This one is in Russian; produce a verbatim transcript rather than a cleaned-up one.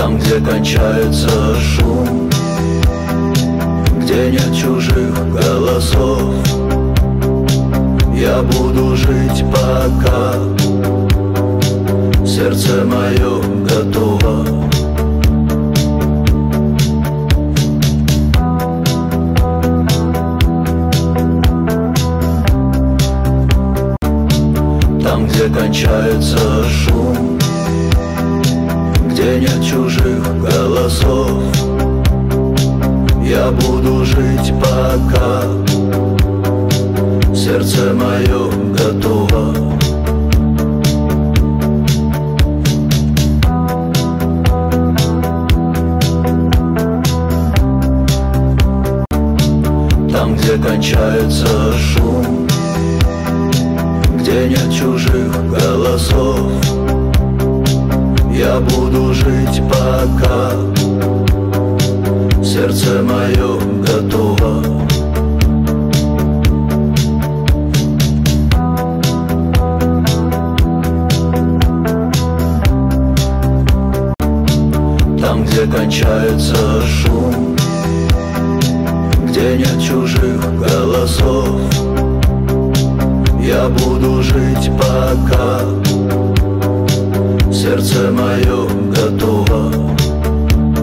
Там, где кончается шум, где нет чужих голосов, я буду жить, пока сердце мое готово. Там, где кончается шум, где нет чужих голосов, я буду жить, пока сердце мое готово. Там, где кончается шум, где нет чужих голосов, я буду жить, пока сердце мое готово. Там, где кончается шум, где нет чужих голосов, я буду жить, пока сердце мое готово.